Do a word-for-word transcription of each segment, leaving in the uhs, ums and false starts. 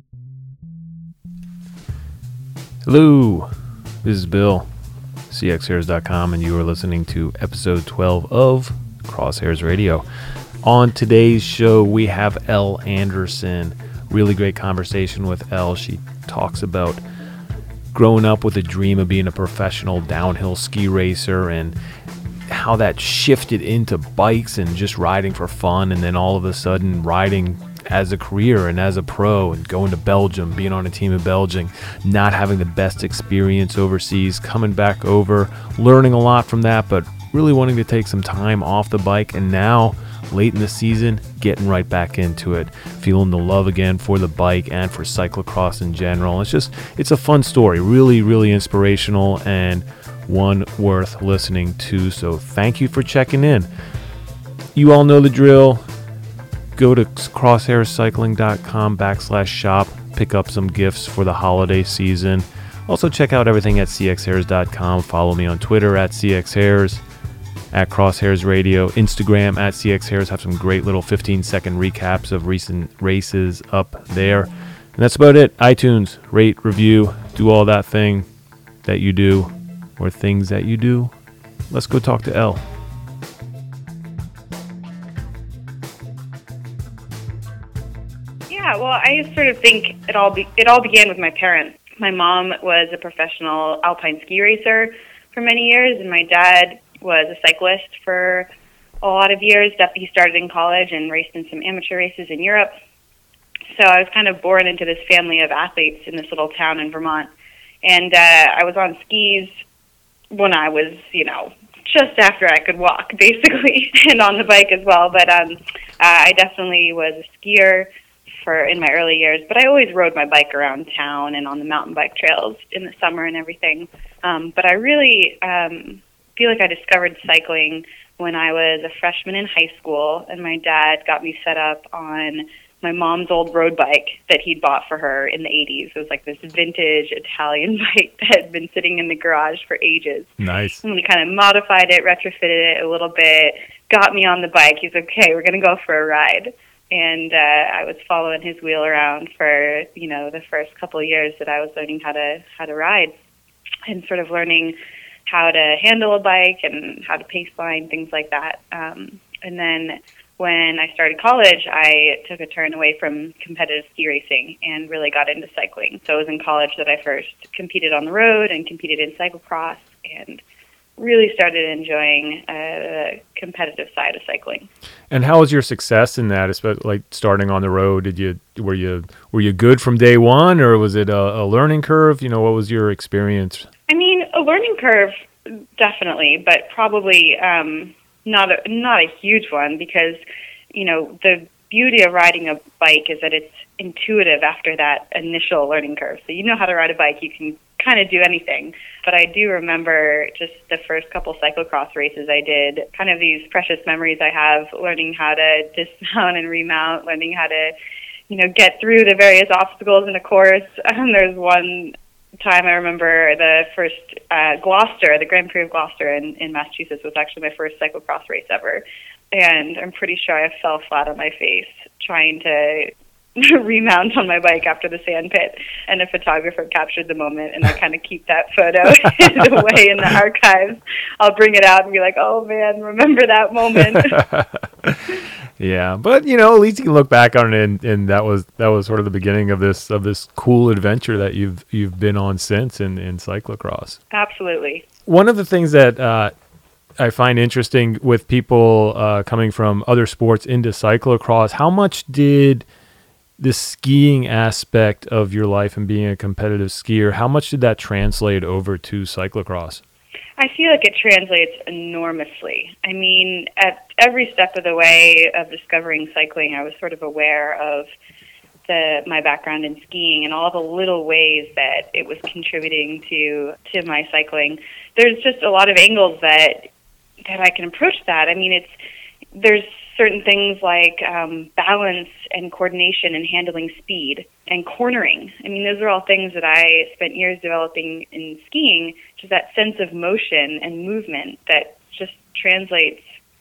Hello, this is Bill, C X hairs dot com, and you are listening to episode twelve of Crosshairs Radio. On today's show, we have Elle Anderson. Really great conversation with Elle. She talks about growing up with a dream of being a professional downhill ski racer and how that shifted into bikes and just riding for fun, and then all of a sudden riding as a career and as a pro, and going to Belgium, being on a team in Belgium, not having the best experience overseas, coming back over, learning a lot from that, but really wanting to take some time off the bike, and now late in the season getting right back into it, feeling the love again for the bike and for cyclocross in general. It's just, it's a fun story, really, really inspirational, and one worth listening to. So thank you for checking in. You all know the drill. Go to crosshairscycling.com backslash shop. Pick up some gifts for the holiday season. Also check out everything at C X hairs dot com. Follow me on Twitter at C X hairs, at Crosshairs Radio, Instagram at C X hairs. Have some great little fifteen second recaps of recent races up there. And that's about it. iTunes, rate, review, do all that thing that you do, or things that you do. Let's go talk to Elle. Yeah, well, I sort of think it all be, it all began with my parents. My mom was a professional alpine ski racer for many years, and my dad was a cyclist for a lot of years. He started in college and raced in some amateur races in Europe. So I was kind of born into this family of athletes in this little town in Vermont. And uh, I was on skis when I was, you know, just after I could walk, basically, and on the bike as well. But um, uh, I definitely was a skier for in my early years, but I always rode my bike around town and on the mountain bike trails in the summer and everything. Um, but I really um, feel like I discovered cycling when I was a freshman in high school, and my dad got me set up on my mom's old road bike that he'd bought for her in the eighties. It was like this vintage Italian bike that had been sitting in the garage for ages. Nice. And we kind of modified it, retrofitted it a little bit, got me on the bike. He's like, okay, we're going to go for a ride. And uh, I was following his wheel around for, you know, the first couple of years that I was learning how to how to ride, and sort of learning how to handle a bike and how to pace line, things like that. Um, and then when I started college, I took a turn away from competitive ski racing and really got into cycling. So it was in college that I first competed on the road and competed in cyclocross, and really started enjoying uh, the competitive side of cycling. And how was your success in that, especially like starting on the road? Did you were you were you good from day one, or was it a, a learning curve? You know, what was your experience? I mean, a learning curve, definitely, but probably um, not a, not a huge one, because you know the beauty of riding a bike is that it's intuitive after that initial learning curve. So you know how to ride a bike, you can kind of do anything. But I do remember just the first couple cyclocross races I did, kind of these precious memories I have, learning how to dismount and remount, learning how to, you know, get through the various obstacles in a course. Um, there's one time I remember the first uh, Gloucester, the Grand Prix of Gloucester in, in Massachusetts was actually my first cyclocross race ever. And I'm pretty sure I fell flat on my face trying to remount on my bike after the sand pit, and a photographer captured the moment, and I kind of keep that photo away in the archives. I'll bring it out and be like, oh man, remember that moment. Yeah, but you know, at least you can look back on it, and, and that was that was sort of the beginning of this of this cool adventure that you've you've been on since in, in cyclocross. Absolutely. One of the things that uh, I find interesting with people uh, coming from other sports into cyclocross, how much did the skiing aspect of your life and being a competitive skier, how much did that translate over to cyclocross? I feel like it translates enormously. I mean, at every step of the way of discovering cycling, I was sort of aware of the my background in skiing and all the little ways that it was contributing to to my cycling. There's just a lot of angles that that I can approach that. I mean, it's there's certain things like um, balance and coordination and handling speed and cornering. I mean, those are all things that I spent years developing in skiing, just that sense of motion and movement that just translates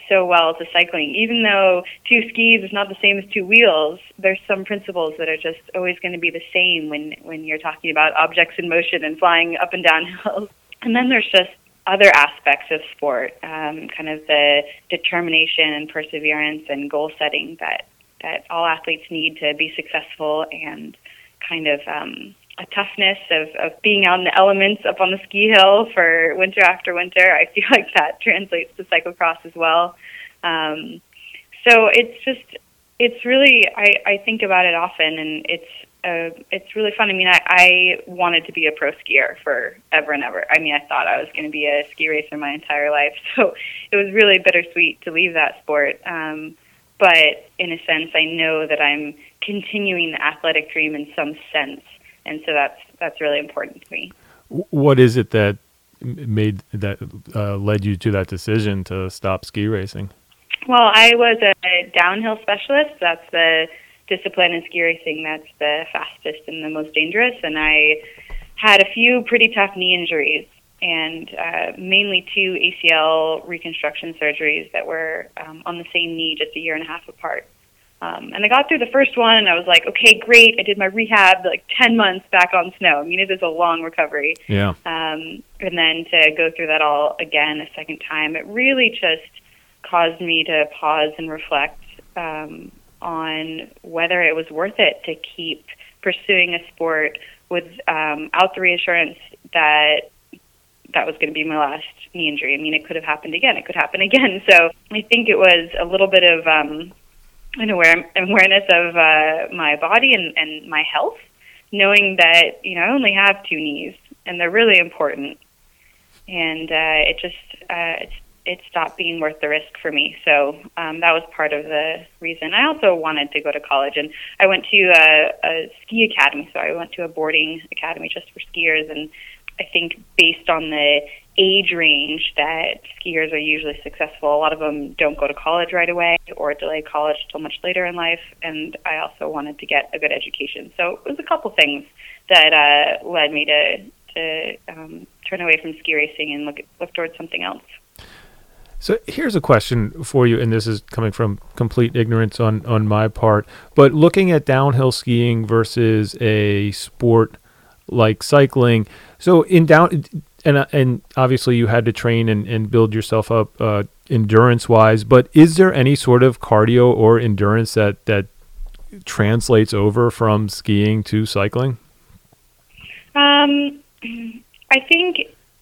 so well to cycling. Even though two skis is not the same as two wheels, there's some principles that are just always going to be the same when, when you're talking about objects in motion and flying up and down hills. And then there's just other aspects of sport, um, kind of the determination and perseverance and goal setting that, that all athletes need to be successful, and kind of um, a toughness of, of being out in the elements up on the ski hill for winter after winter. I feel like that translates to cyclocross as well. Um, so it's just, it's really, I, I think about it often, and it's uh, it's really fun. I mean, I, I wanted to be a pro skier forever and ever. I mean, I thought I was going to be a ski racer my entire life, so it was really bittersweet to leave that sport. Um, but in a sense, I know that I'm continuing the athletic dream in some sense. And so that's that's really important to me. What is it that made that uh, led you to that decision to stop ski racing? Well, I was a downhill specialist. That's the discipline in ski racing that's the fastest and the most dangerous. And I had a few pretty tough knee injuries, and uh, mainly two A C L reconstruction surgeries that were um, on the same knee, just a year and a half apart. Um, and I got through the first one, and I was like, okay, great. I did my rehab, like ten months back on snow. I mean, it is a long recovery. Yeah. Um, and then to go through that all again a second time, it really just caused me to pause and reflect um, on whether it was worth it to keep pursuing a sport without um, the reassurance that that was going to be my last knee injury. I mean, it could have happened again. It could happen again. So I think it was a little bit of um, an aware- awareness of uh, my body and, and my health, knowing that, you know, I only have two knees, and they're really important. And uh, it just, uh, it, it stopped being worth the risk for me. So um, that was part of the reason. I also wanted to go to college, and I went to a, a ski academy. So I went to a boarding academy just for skiers, and I think based on the age range that skiers are usually successful, a lot of them don't go to college right away or delay college till much later in life. And I also wanted to get a good education. So it was a couple things that uh, led me to to um, turn away from ski racing and look at, look towards something else. So here's a question for you, and this is coming from complete ignorance on, on my part, but looking at downhill skiing versus a sport like cycling, so in down, and and obviously you had to train and, and build yourself up uh, endurance-wise, but is there any sort of cardio or endurance that, that translates over from skiing to cycling? Um, I think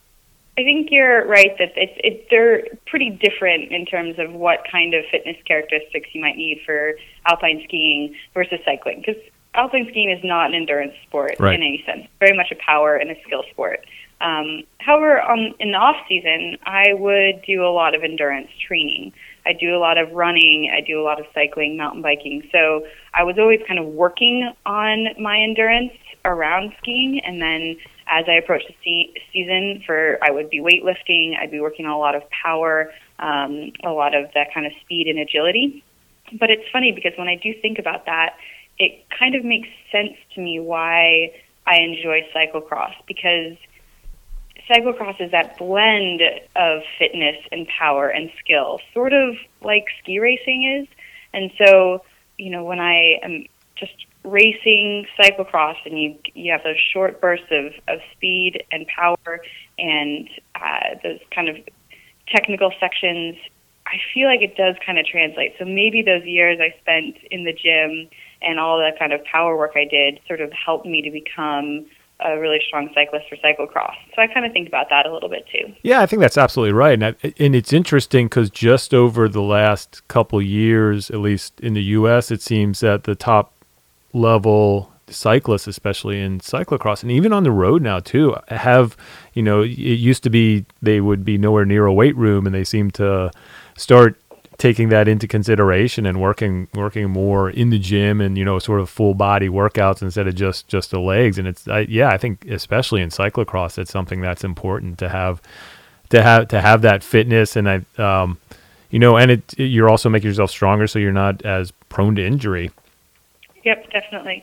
I think you're right that it's it, they're pretty different in terms of what kind of fitness characteristics you might need for alpine skiing versus cycling, because alpine skiing is not an endurance sport right. in any sense. Very much a power and a skill sport. Um, however, on, in the off season, I would do a lot of endurance training. I do a lot of running. I do a lot of cycling, mountain biking. So I was always kind of working on my endurance around skiing. And then as I approached the se- season, for I would be weightlifting. I'd be working on a lot of power, um, a lot of that kind of speed and agility. But it's funny because when I do think about that, it kind of makes sense to me why I enjoy cyclocross, because cyclocross is that blend of fitness and power and skill, sort of like ski racing is. And so, you know, when I am just racing cyclocross and you you have those short bursts of, of speed and power and uh, those kind of technical sections, I feel like it does kind of translate. So maybe those years I spent in the gym and all the kind of power work I did sort of helped me to become a really strong cyclist for cyclocross. So I kind of think about that a little bit too. Yeah, I think that's absolutely right. And, I, and it's interesting because just over the last couple years, at least in the U S, it seems that the top level cyclists, especially in cyclocross and even on the road now too, have, you know, it used to be they would be nowhere near a weight room, and they seem to start taking that into consideration and working working more in the gym and, you know, sort of full body workouts instead of just just the legs. And it's I, yeah, I think especially in cyclocross, it's something that's important to have to have to have that fitness. And I, um, you know, and it you're also making yourself stronger, so you're not as prone to injury. Yep, definitely.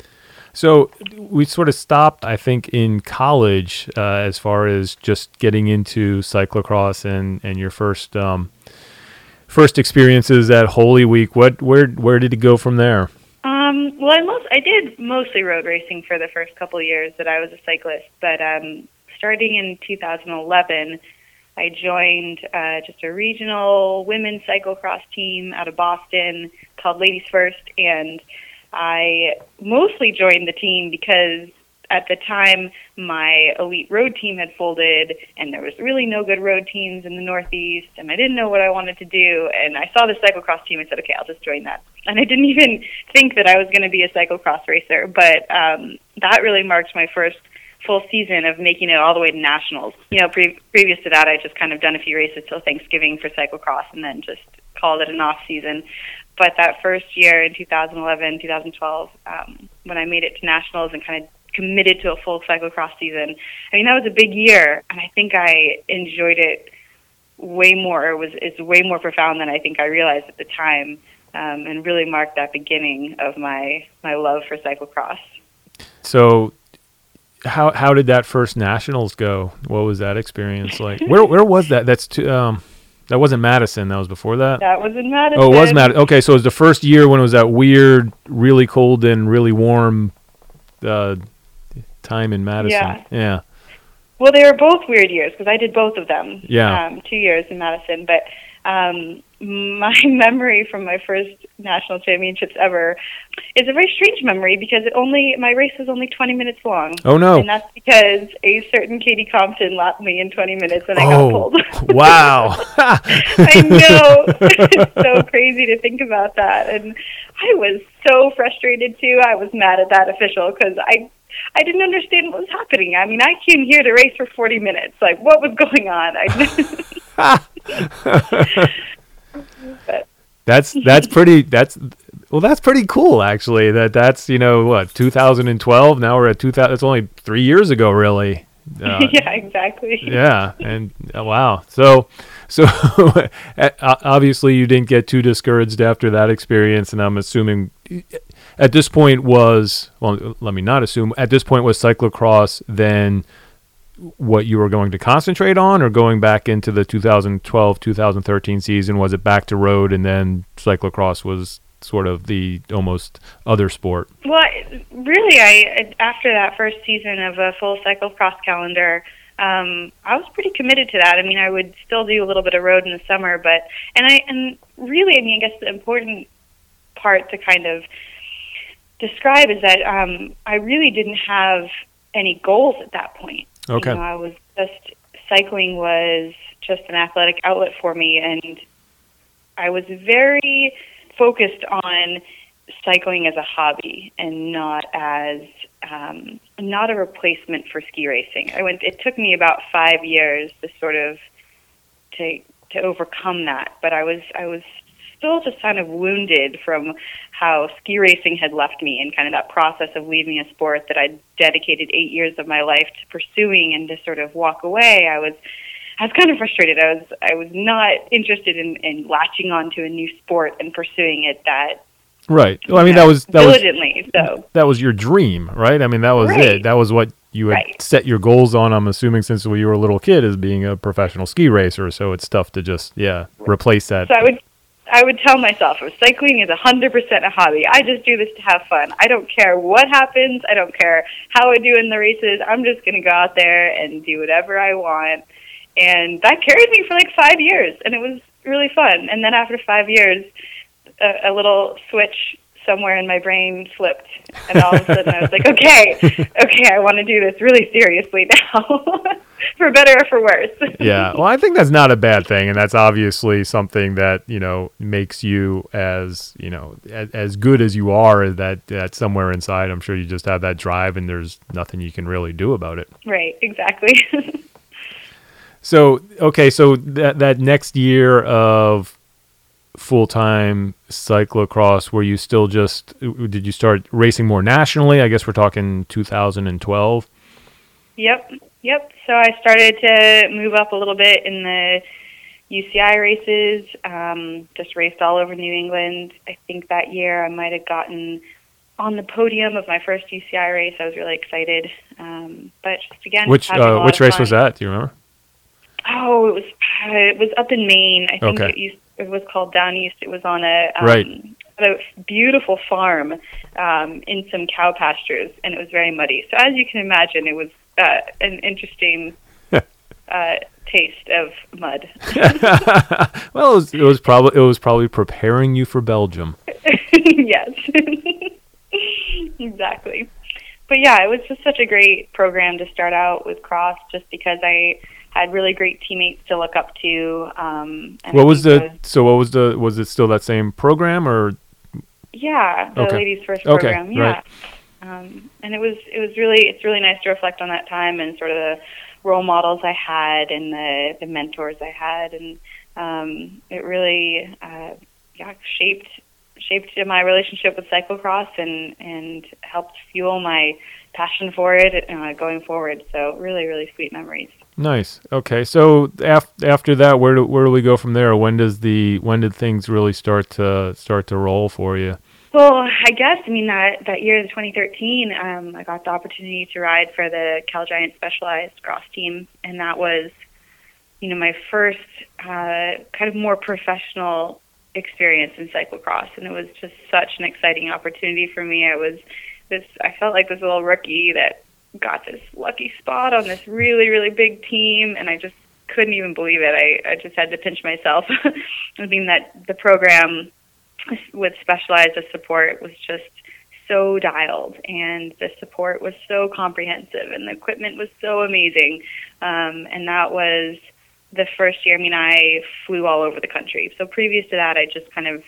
So we sort of stopped, I think, in college uh, as far as just getting into cyclocross and and your first. Um, first experiences at Holy Week. What where where did it go from there? Um, well, I most I did mostly road racing for the first couple of years that I was a cyclist, but um, starting in two thousand eleven, I joined uh, just a regional women's cyclocross team out of Boston called Ladies First, and I mostly joined the team because at the time my elite road team had folded, and there was really no good road teams in the Northeast, and I didn't know what I wanted to do, and I saw the cyclocross team and said, okay, I'll just join that. And I didn't even think that I was going to be a cyclocross racer, but um, that really marked my first full season of making it all the way to nationals. You know, pre- previous to that, I just kind of done a few races till Thanksgiving for cyclocross and then just called it an off season. But that first year in two thousand eleven, two thousand twelve, um, when I made it to nationals and kind of committed to a full cyclocross season, I mean, that was a big year, and I think I enjoyed it way more. It was it's way more profound than I think I realized at the time. Um, and really marked that beginning of my, my love for cyclocross. So how how did that first nationals go? What was that experience like? Where where was that? That's too, um that wasn't Madison. That was before that? That was in Madison. Oh, it was Madison. Okay, so it was the first year when it was that weird, really cold and really warm uh, time in Madison. Yeah. Yeah. Well, they were both weird years because I did both of them. Yeah. Um, two years in Madison, but um, my memory from my first national championships ever is a very strange memory because it only my race was only twenty minutes long. Oh no! And that's because a certain Katie Compton lapped me in twenty minutes and I oh, got pulled. Wow! I know. It's so crazy to think about that, and I was so frustrated too. I was mad at that official because I. I didn't understand what was happening. I mean, I came here to race for forty minutes. Like, what was going on? I but. That's that's pretty. That's well, that's pretty cool actually. That that's you know what two thousand twelve. Now we're at two thousand. It's only three years ago, really. Uh, yeah, exactly. Yeah, and uh, wow. So so obviously you didn't get too discouraged after that experience, and I'm assuming. At this point was, well, let me not assume, at this point was cyclocross then what you were going to concentrate on, or going back into the two thousand twelve, two thousand thirteen season, was it back to road and then cyclocross was sort of the almost other sport? Well, really, I after that first season of a full cyclocross calendar, um, I was pretty committed to that. I mean, I would still do a little bit of road in the summer, but, and I, and really, I mean, I guess the important part to kind of describe is that um, I really didn't have any goals at that point. Okay. You know, I was just, cycling was just an athletic outlet for me, and I was very focused on cycling as a hobby and not as um, not a replacement for ski racing. I went. It took me about five years to sort of to to overcome that, but I was I was still just kind of wounded from how ski racing had left me and kind of that process of leaving a sport that I'd dedicated eight years of my life to pursuing, and to sort of walk away. I was, I was kind of frustrated. I was, I was not interested in, in latching onto a new sport and pursuing it that. Right. Well, I mean, know, that was, that diligently. was, so that was your dream, right? I mean, that was right. it. That was what you had right. set your goals on, I'm assuming, since you were a little kid, as being a professional ski racer. So it's tough to just, yeah, replace that. So I would, I would tell myself, cycling is one hundred percent a hobby. I just do this to have fun. I don't care what happens. I don't care how I do in the races. I'm just going to go out there and do whatever I want. And that carried me for like five years, and it was really fun. And then after five years, a, a little switch somewhere in my brain flipped, and all of a sudden I was like, okay, okay, I want to do this really seriously now, for better or for worse. Yeah, well, I think that's not a bad thing, and that's obviously something that, you know, makes you as, you know, as, as good as you are, that, that somewhere inside, I'm sure you just have that drive, and there's nothing you can really do about it. Right, exactly. So, okay, so that that next year of full-time cyclocross, were you still just, did you start racing more nationally? I guess we're talking two thousand twelve. Yep, yep. So I started to move up a little bit in the U C I races, um, just raced all over New England. I think that year I might have gotten on the podium of my first U C I race. I was really excited. Um, but just again, which uh, which race was that? Do you remember? Oh, it was uh, it was up in Maine. I think okay. it, used, it was called Down East. It was on a um, right. a beautiful farm um, in some cow pastures, and it was very muddy. So as you can imagine, it was uh, an interesting uh, taste of mud. Well, it was, it was probably it was probably preparing you for Belgium. Yes, exactly. But yeah, it was just such a great program to start out with cross, just because I had really great teammates to look up to. Um, and what I was the was, so? What was the was it still that same program or? Yeah, the okay. Ladies First okay, program. Yeah, right. um, and it was it was really it's really nice to reflect on that time and sort of the role models I had and the the mentors I had, and um, it really uh, yeah shaped. shaped my relationship with cyclocross and, and helped fuel my passion for it uh, going forward. So really, really sweet memories. Nice. Okay. So af- after that, where do, where do we go from there? When does the, when did things really start to start to roll for you? Well, I guess, I mean, that, that year, twenty thirteen, um, I got the opportunity to ride for the Cal Giant Specialized cross team. And that was, you know, my first uh, kind of more professional experience in cyclocross, and it was just such an exciting opportunity for me. I was this I felt like this little rookie that got this lucky spot on this really, really big team, and I just couldn't even believe it. I, I just had to pinch myself. I mean, that the program with Specialized as support was just so dialed, and the support was so comprehensive, and the equipment was so amazing. Um, and that was the first year. I mean, I flew all over the country. So previous to that, I just kind of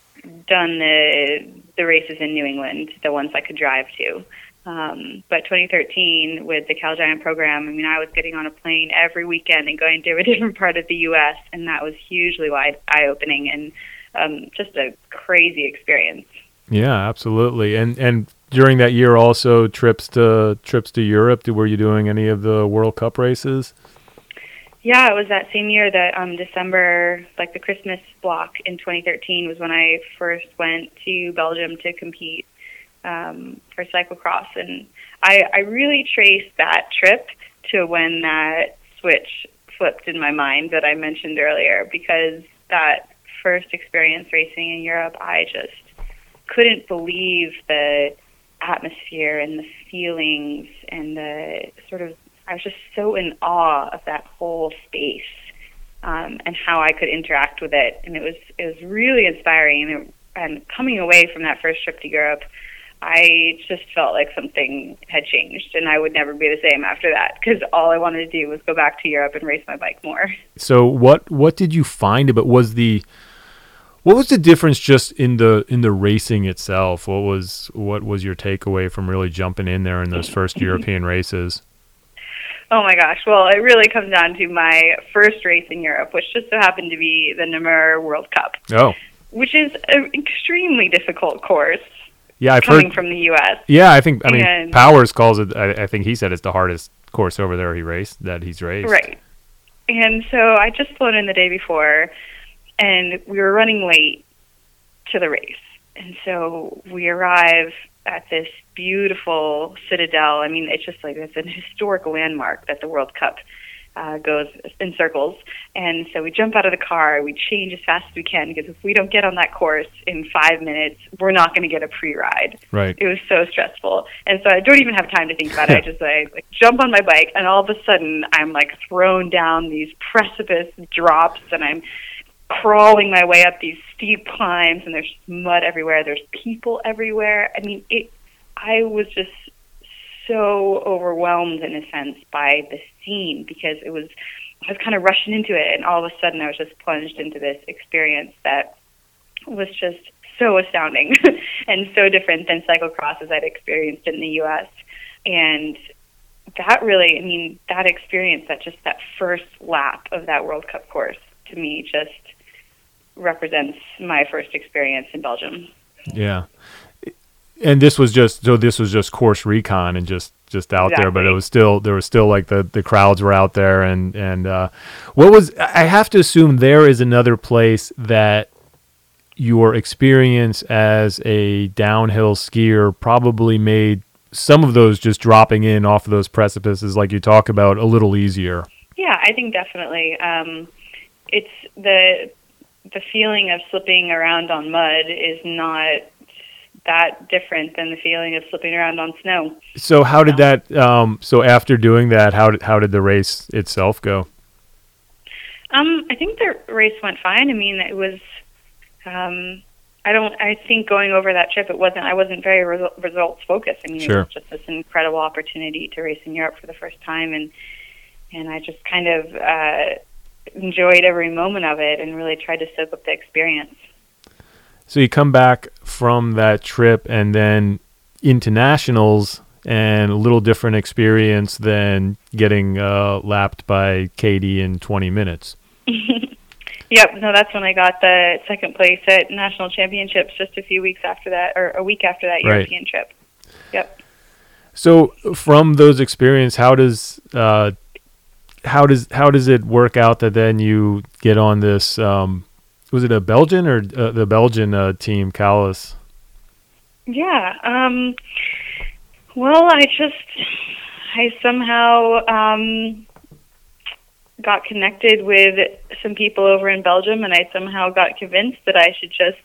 done the the races in New England, the ones I could drive to. Um, but twenty thirteen, with the Cal Giant program, I mean, I was getting on a plane every weekend and going to a different part of the U S, and that was hugely wide eye-opening and um, just a crazy experience. Yeah, absolutely. And and during that year, also trips to trips to Europe. Were you doing any of the World Cup races? Yeah, it was that same year that um, December, like the Christmas block in twenty thirteen was when I first went to Belgium to compete um, for cyclocross. And I, I really traced that trip to when that switch flipped in my mind that I mentioned earlier, because that first experience racing in Europe, I just couldn't believe the atmosphere and the feelings and the sort of, I was just so in awe of that whole space um, and how I could interact with it. And it was it was really inspiring. And, it, and coming away from that first trip to Europe, I just felt like something had changed, and I would never be the same after that, because all I wanted to do was go back to Europe and race my bike more. So what what did you find about was the what was the difference just in the in the racing itself? What was what was your takeaway from really jumping in there in those first European races? Oh my gosh. Well, it really comes down to my first race in Europe, which just so happened to be the Namur World Cup. Oh. Which is an extremely difficult course. Yeah, I've coming heard, from the U S. Yeah, I think, I mean, and, Powers calls it, I, I think he said it's the hardest course over there he raced, that he's raced. Right. And so I just flown in the day before, and we were running late to the race. And so we arrive at this beautiful citadel. I mean, it's just like, it's an historic landmark that the World Cup uh, goes in circles. And so we jump out of the car, we change as fast as we can, because if we don't get on that course in five minutes, we're not going to get a pre-ride. Right. It was so stressful. And so I don't even have time to think about it. I just like, like jump on my bike, and all of a sudden I'm like thrown down these precipice drops, and I'm crawling my way up these steep climbs, and there's mud everywhere. There's people everywhere. I mean, it. I was just so overwhelmed in a sense by the scene, because it was, I was kind of rushing into it, and all of a sudden I was just plunged into this experience that was just so astounding and so different than cyclocross as I'd experienced in the U S. And that really, I mean, that experience, that just that first lap of that World Cup course, to me just represents my first experience in Belgium. Yeah. And this was just, so this was just course recon and just, just out exactly. there, but it was still, there was still like the, the crowds were out there. And, and, uh, what was, I have to assume there is another place that your experience as a downhill skier probably made some of those just dropping in off of those precipices, like you talk about, a little easier. Yeah, I think definitely. Um, it's the, the feeling of slipping around on mud is not that different than the feeling of slipping around on snow. So how did that, um, so after doing that, how did, how did the race itself go? Um, I think the race went fine. I mean, it was, um, I don't, I think going over that trip, it wasn't, I wasn't very resu- results focused. I mean, Sure. It was just this incredible opportunity to race in Europe for the first time. And, and I just kind of, uh, enjoyed every moment of it and really tried to soak up the experience. So you come back from that trip and then into nationals, and a little different experience than getting uh, lapped by Katie in twenty minutes. Yep, no, that's when I got the second place at national championships just a few weeks after that, or a week after that Right. European trip. Yep. So from those experiences, how does uh, how does how does it work out that then you get on this? Um, was it a Belgian or uh, the Belgian uh, team, Callis? Yeah. Um, well, I just, I somehow um, got connected with some people over in Belgium, and I somehow got convinced that I should just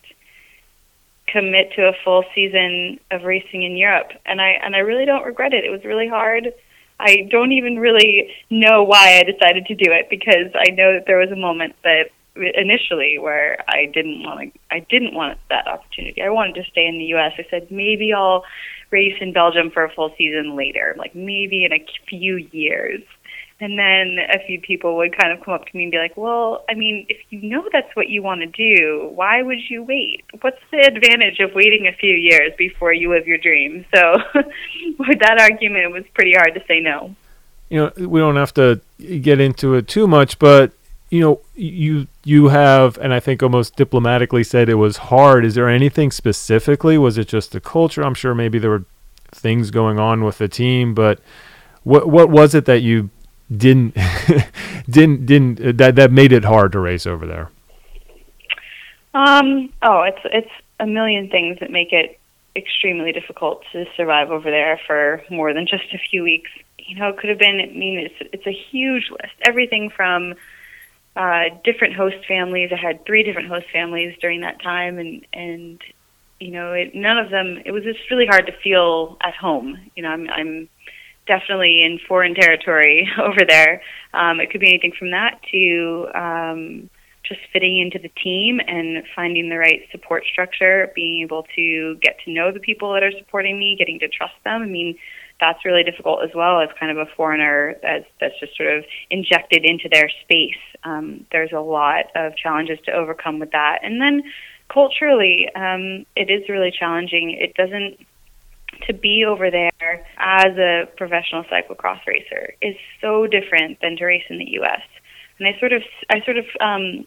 commit to a full season of racing in Europe. And I and I really don't regret it. It was really hard. I don't even really know why I decided to do it, because I know that there was a moment that initially where I didn't want to, I didn't want that opportunity. I wanted to stay in the U S. I said, maybe I'll race in Belgium for a full season later, like maybe in a few years. And then a few people would kind of come up to me and be like, well, I mean, if you know that's what you want to do, why would you wait? What's the advantage of waiting a few years before you live your dream? So with that argument, it was pretty hard to say no. You know, we don't have to get into it too much, but you know, you you have, and I think almost diplomatically said it was hard. Is there anything specifically? Was it just the culture? I'm sure maybe there were things going on with the team, but what what was it that you didn't didn't didn't that that made it hard to race over there? Um. Oh, it's it's a million things that make it extremely difficult to survive over there for more than just a few weeks. You know, it could have been. I mean, it's it's a huge list. Everything from Uh, different host families. I had three different host families during that time, and and you know, it, none of them. It was just really hard to feel at home. You know, I'm I'm definitely in foreign territory over there. Um, it could be anything from that to um, just fitting into the team and finding the right support structure, being able to get to know the people that are supporting me, getting to trust them. I mean, that's really difficult as well as kind of a foreigner that's, that's just sort of injected into their space. Um, there's a lot of challenges to overcome with that. And then culturally, um, it is really challenging. It doesn't, to be over there as a professional cyclocross racer is so different than to race in the U S. And I sort of, I sort of, um,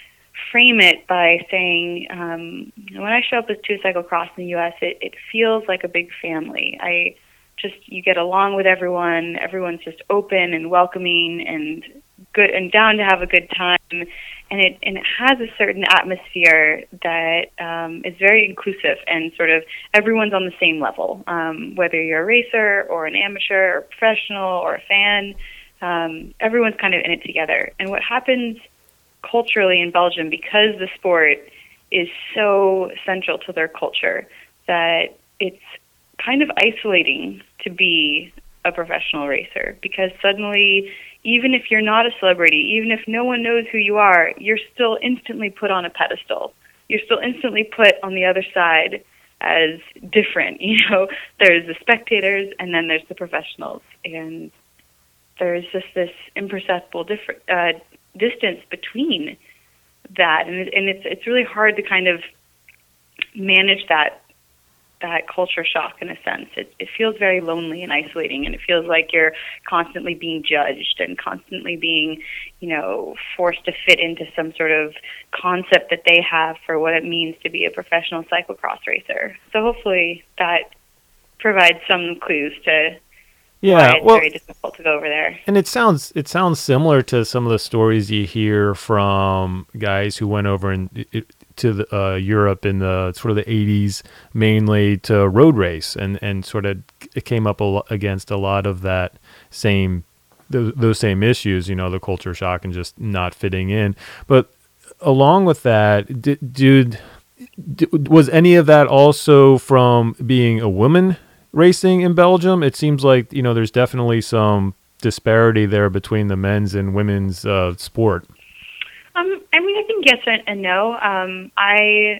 frame it by saying, um, when I show up with two cyclocross in the U S, it, it feels like a big family. I just, you get along with everyone. Everyone's just open and welcoming and good and down to have a good time. And it, and it has a certain atmosphere that um, is very inclusive and sort of everyone's on the same level, um, whether you're a racer or an amateur or professional or a fan, um, everyone's kind of in it together. And what happens culturally in Belgium, because the sport is so central to their culture, that it's kind of isolating to be a professional racer, because suddenly, even if you're not a celebrity, even if no one knows who you are, you're still instantly put on a pedestal. You're still instantly put on the other side as different. You know, there's the spectators and then there's the professionals, and there's just this imperceptible different uh, distance between that, and, it, and it's it's really hard to kind of manage that that culture shock in a sense. It, it feels very lonely and isolating, and it feels like you're constantly being judged and constantly being, you know, forced to fit into some sort of concept that they have for what it means to be a professional cyclocross racer. So hopefully that provides some clues to yeah, why it's well, very difficult to go over there. And it sounds it sounds similar to some of the stories you hear from guys who went over and it, to the, uh, Europe in the sort of the eighties, mainly to road race, and, and sort of it came up a lo- against a lot of that same those, those same issues, you know, the culture shock and just not fitting in. But along with that, did, did, did was any of that also from being a woman racing in Belgium? It seems like, you know, there's definitely some disparity there between the men's and women's uh, sport. Um, I mean, I think yes and, and no. Um, I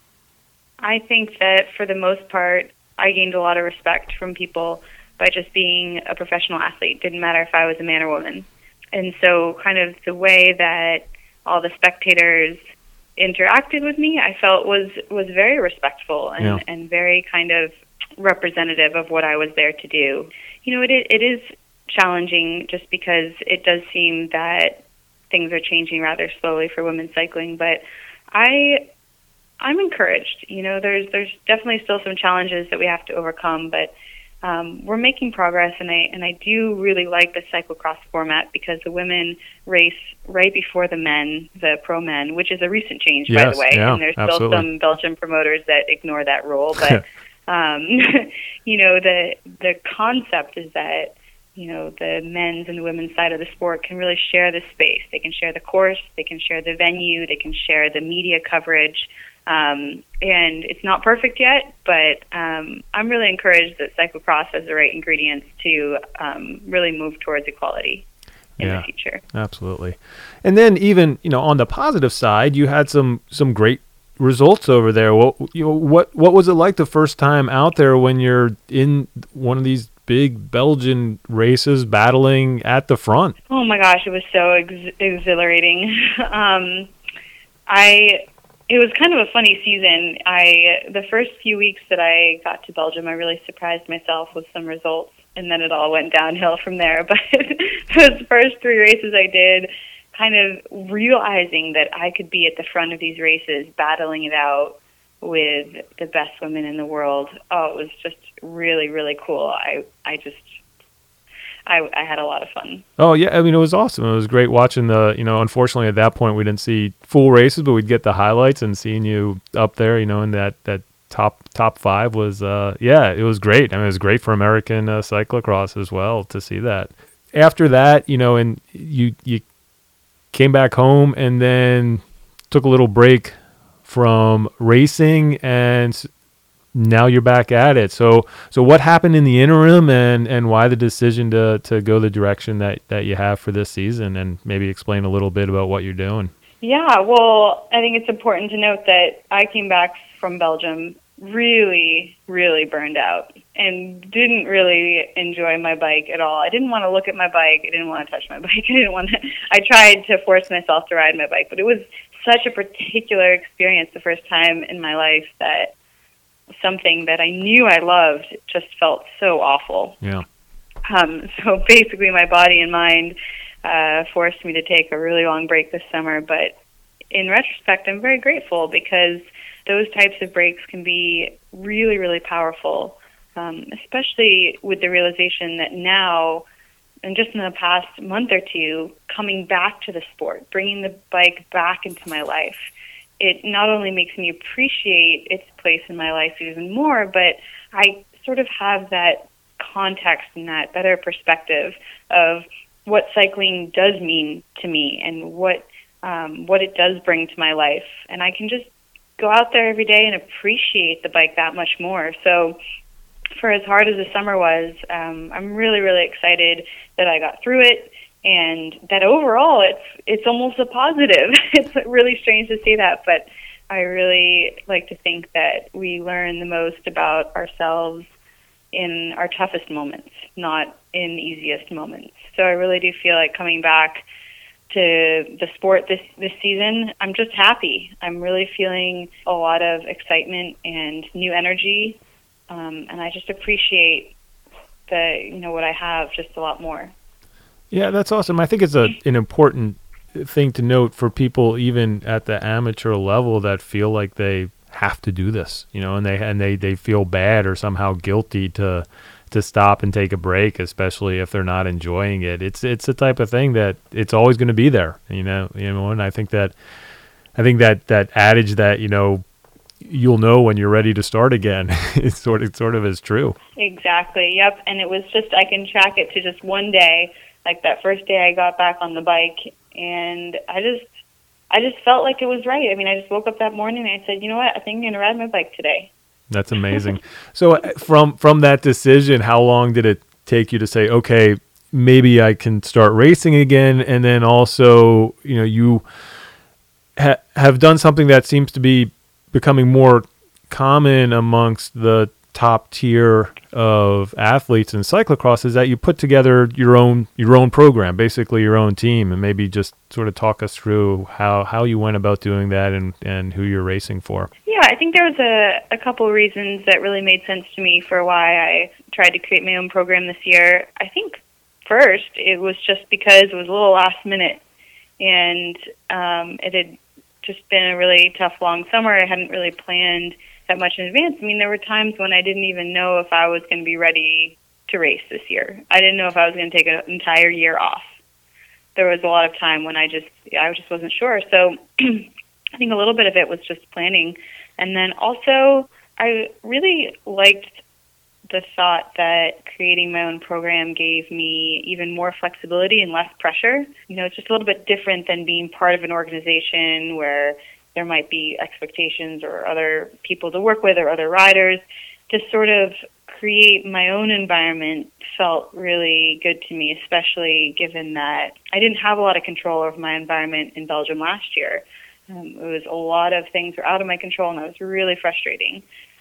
I think that for the most part, I gained a lot of respect from people by just being a professional athlete. Didn't matter if I was a man or woman. And so kind of the way that all the spectators interacted with me, I felt was, was very respectful and, yeah. and very kind of representative of what I was there to do. You know, it it is challenging just because it does seem that things are changing rather slowly for women's cycling, but I I'm encouraged. You know, there's there's definitely still some challenges that we have to overcome, but um, we're making progress, and I and I do really like the cyclocross format because the women race right before the men, the pro men, which is a recent change, yes, by the way. Yeah, and there's absolutely. still some Belgian promoters that ignore that rule, but um, you know, the the concept is that, you know, the men's and the women's side of the sport can really share the space. They can share the course, they can share the venue, they can share the media coverage. Um, and it's not perfect yet, but um, I'm really encouraged that cyclocross has the right ingredients to um, really move towards equality in yeah, the future. Absolutely. And then even, you know, on the positive side, you had some some great results over there. What you know, what what was it like the first time out there when you're in one of these big Belgian races battling at the front? Oh my gosh, it was so ex- exhilarating. um, I it was kind of a funny season. I the first few weeks that I got to Belgium, I really surprised myself with some results, and then it all went downhill from there. But those first three races I did, kind of realizing that I could be at the front of these races, battling it out with the best women in the world. Oh, it was just really, really cool. I, I just, I, I had a lot of fun. Oh yeah, I mean it was awesome. It was great watching the, you know, unfortunately at that point we didn't see full races, but we'd get the highlights, and seeing you up there, you know, in that, that top top five was, uh, yeah, it was great. I mean, it was great for American uh, cyclocross as well to see that. After that, you know, and you you came back home and then took a little break from racing, and now you're back at it. So, so what happened in the interim, and, and why the decision to, to go the direction that, that you have for this season, and maybe explain a little bit about what you're doing. Yeah, well, I think it's important to note that I came back from Belgium really, really burned out and didn't really enjoy my bike at all. I didn't want to look at my bike. I didn't want to touch my bike. I didn't want to, I tried to force myself to ride my bike, but it was such a particular experience the first time in my life that something that I knew I loved just felt so awful. Yeah. Um, so basically my body and mind uh, forced me to take a really long break this summer, but in retrospect, I'm very grateful because those types of breaks can be really, really powerful, um, especially with the realization that now, and just in the past month or two, coming back to the sport, bringing the bike back into my life, it not only makes me appreciate its place in my life even more, but I sort of have that context and that better perspective of what cycling does mean to me and what um, what it does bring to my life. And I can just go out there every day and appreciate the bike that much more. So for as hard as the summer was, um, I'm really, really excited that I got through it, and that overall it's it's almost a positive. It's really strange to say that, but I really like to think that we learn the most about ourselves in our toughest moments, not in the easiest moments. So I really do feel like coming back to the sport this this season, I'm just happy. I'm really feeling a lot of excitement and new energy, um, and I just appreciate the you know what I have just a lot more. Yeah, that's awesome. I think it's a an important thing to note for people even at the amateur level that feel like they have to do this, you know, and they and they, they feel bad or somehow guilty to to stop and take a break, especially if they're not enjoying it. It's it's the type of thing that it's always going to be there, you know. You know, and I think that I think that that adage that, you know, you'll know when you're ready to start again, it's sort of it sort of is true. Exactly. Yep. And it was just I can track it to just one day, like that first day I got back on the bike, and I just I just felt like it was right. I mean, I just woke up that morning and I said, you know what, I think I'm going to ride my bike today. That's amazing. So from from that decision, how long did it take you to say, okay, maybe I can start racing again? And then also, you know, you ha- have done something that seems to be becoming more common amongst the top tier of athletes in cyclocross, is that you put together your own your own program, basically your own team, and maybe just sort of talk us through how, how you went about doing that and, and who you're racing for. Yeah, I think there was a, a couple reasons that really made sense to me for why I tried to create my own program this year. I think first it was just because it was a little last minute, and um, it had just been a really tough long summer. I hadn't really planned that much in advance. I mean, there were times when I didn't even know if I was going to be ready to race this year. I didn't know if I was going to take an entire year off. There was a lot of time when I just, I just wasn't sure. So I think a little bit of it was just planning. And then also, I really liked the thought that creating my own program gave me even more flexibility and less pressure. You know, it's just a little bit different than being part of an organization where there might be expectations or other people to work with or other riders. To sort of create my own environment felt really good to me, especially given that I didn't have a lot of control over my environment in Belgium last year. Um, it was a lot of things were out of my control, and that was really frustrating.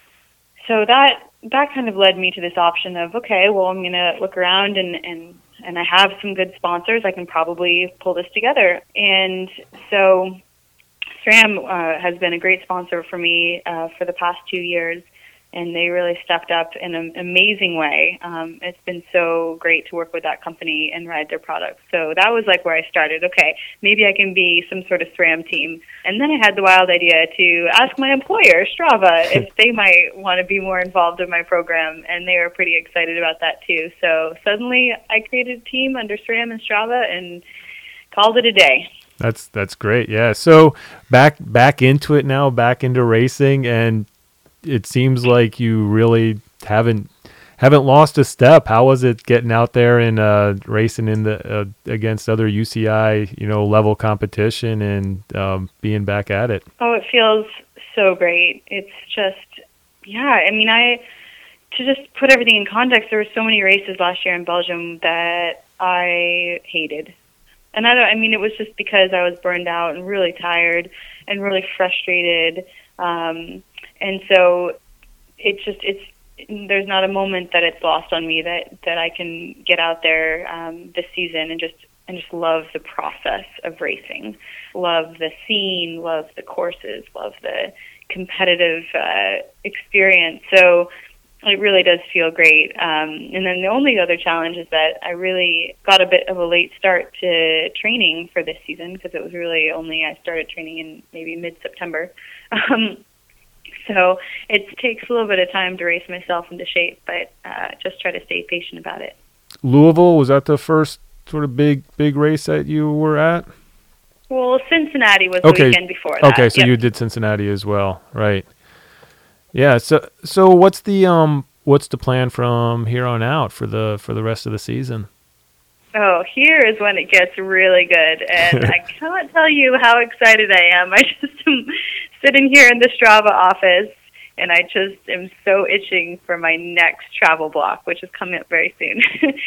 So that that kind of led me to this option of, okay, well, I'm going to look around, and, and, and I have some good sponsors. I can probably pull this together. And so SRAM uh, has been a great sponsor for me uh, for the past two years, and they really stepped up in an amazing way. Um, it's been so great to work with that company and ride their products. So that was like where I started. Okay, maybe I can be some sort of SRAM team. And then I had the wild idea to ask my employer, Strava, if they might want to be more involved in my program, and they were pretty excited about that too. So suddenly I created a team under SRAM and Strava and called it a day. That's that's great. Yeah. So back back into it now, back into racing, and it seems like you really haven't haven't lost a step. How was it getting out there and uh, racing in the uh, against other U C I, you know, level competition and um, being back at it? Oh, it feels so great. It's just, yeah. I mean, I to just put everything in context, there were so many races last year in Belgium that I hated. And I don't, I mean, it was just because I was burned out and really tired and really frustrated. Um, and so it's just, it's, there's not a moment that it's lost on me that, that I can get out there um, this season and just, and just love the process of racing, love the scene, love the courses, love the competitive uh, experience. So it really does feel great. Um, and then the only other challenge is that I really got a bit of a late start to training for this season, because it was really only, I started training in maybe mid-September. Um, so it takes a little bit of time to race myself into shape, but uh, just try to stay patient about it. Louisville, was that the first sort of big, big race that you were at? Well, Cincinnati was okay. the weekend before that. Okay, so yep. You did Cincinnati as well, right? Yeah. So, so what's the um, what's the plan from here on out for the for the rest of the season? Oh, here is when it gets really good, and I cannot tell you how excited I am. I just am sitting here in the Strava office, and I just am so itching for my next travel block, which is coming up very soon.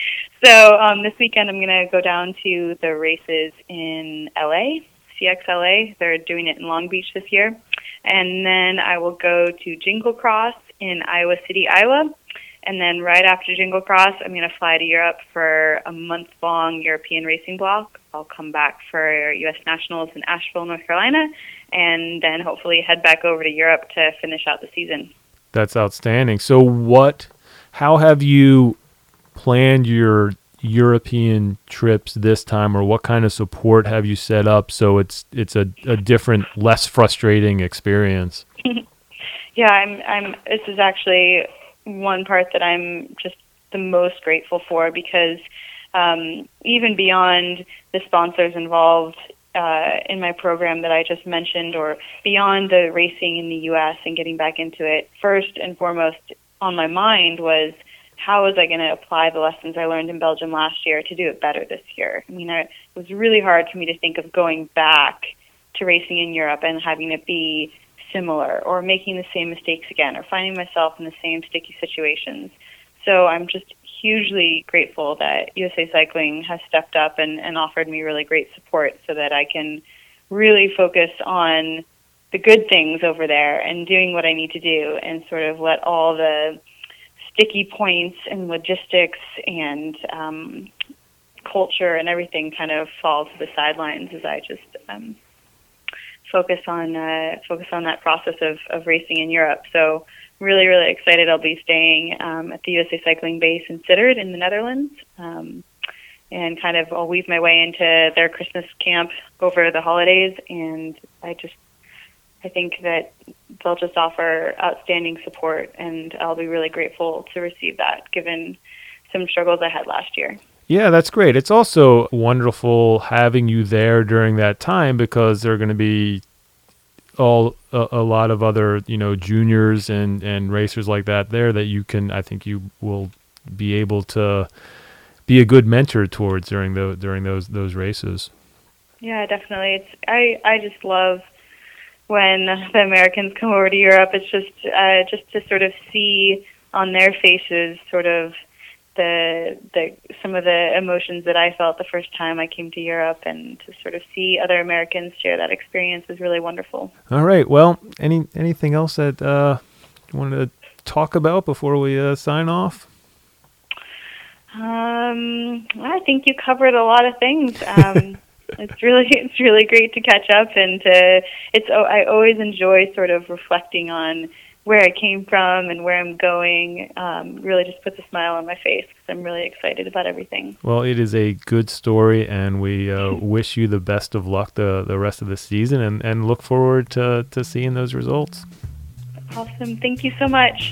So um, this weekend I'm going to go down to the races in L A, C X L A. They're doing it in Long Beach this year. And then I will go to Jingle Cross in Iowa City, Iowa. And then right after Jingle Cross, I'm going to fly to Europe for a month-long European racing block. I'll come back for U S Nationals in Asheville, North Carolina, and then hopefully head back over to Europe to finish out the season. That's outstanding. So what, how have you planned your European trips this time, or what kind of support have you set up so it's it's a, a different, less frustrating experience? Yeah, I'm I'm this is actually one part that I'm just the most grateful for, because um, even beyond the sponsors involved uh, in my program that I just mentioned, or beyond the racing in the U S and getting back into it, first and foremost on my mind was, how was I going to apply the lessons I learned in Belgium last year to do it better this year? I mean, I, it was really hard for me to think of going back to racing in Europe and having it be similar, or making the same mistakes again, or finding myself in the same sticky situations. So I'm just hugely grateful that U S A Cycling has stepped up and, and offered me really great support so that I can really focus on the good things over there and doing what I need to do, and sort of let all the sticky points and logistics and um, culture and everything kind of fall to the sidelines as I just um, focus on uh, focus on that process of, of racing in Europe. So really, really excited. I'll be staying um, at the U S A Cycling base in Sittard in the Netherlands, um, and kind of I'll weave my way into their Christmas camp over the holidays. And I just, I think that they'll just offer outstanding support, and I'll be really grateful to receive that, given some struggles I had last year. Yeah, that's great. It's also wonderful having you there during that time, because there are going to be all a, a lot of other, you know, juniors and, and racers like that there that you can, I think you will be able to be a good mentor towards during the during those those races. Yeah, definitely. It's I, I just love when the Americans come over to Europe. It's just uh, just to sort of see on their faces sort of the the some of the emotions that I felt the first time I came to Europe, and to sort of see other Americans share that experience was really wonderful. All right. Well, any anything else that uh, you wanted to talk about before we uh, sign off? Um, I think you covered a lot of things. Um, it's really it's really great to catch up, and to it's I always enjoy sort of reflecting on where I came from and where I'm going. Um, really just puts a smile on my face, because I'm really excited about everything. Well, it is a good story, and we uh, wish you the best of luck the, the rest of the season, and, and look forward to, to seeing those results. Awesome. Thank you so much.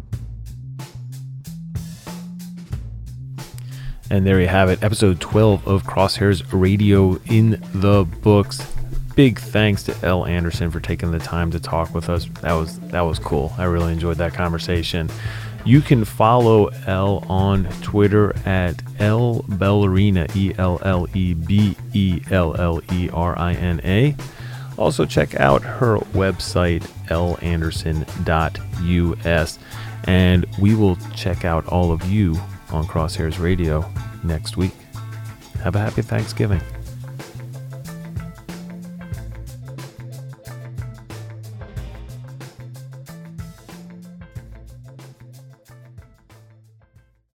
And there you have it, episode twelve of Crosshairs Radio in the books. Big thanks to Elle Anderson for taking the time to talk with us. That was that was cool. I really enjoyed that conversation. You can follow Elle on Twitter at Elle Bellerina, E L L E B E L L E R I N A. Also check out her website, elle anderson dot U S. And we will check out all of you on Crosshairs Radio next week. Have a happy Thanksgiving.